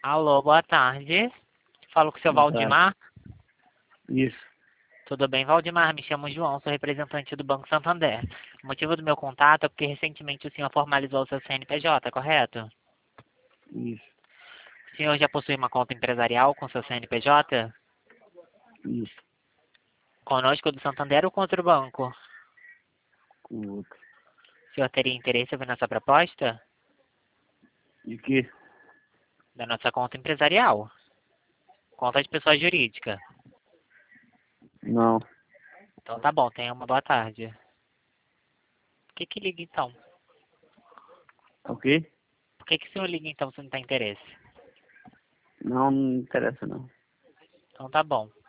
Alô, boa tarde. Falo com o seu Boa tarde. Valdemar. Isso. Tudo bem, Valdemar? Me chamo João, sou representante do Banco Santander. O motivo do meu contato é porque recentemente o senhor formalizou o seu CNPJ, correto? Isso. O senhor já possui uma conta empresarial com seu CNPJ? Isso. Conosco do Santander ou com outro banco? Com o outro. O senhor teria interesse em ver nossa proposta? De quê? Da nossa conta empresarial. Conta de pessoa jurídica. Não. Então tá bom, tenha uma boa tarde. Por que liga então? Ok? Por que o senhor liga então se não tem interesse? Não, não interessa não. Então tá bom.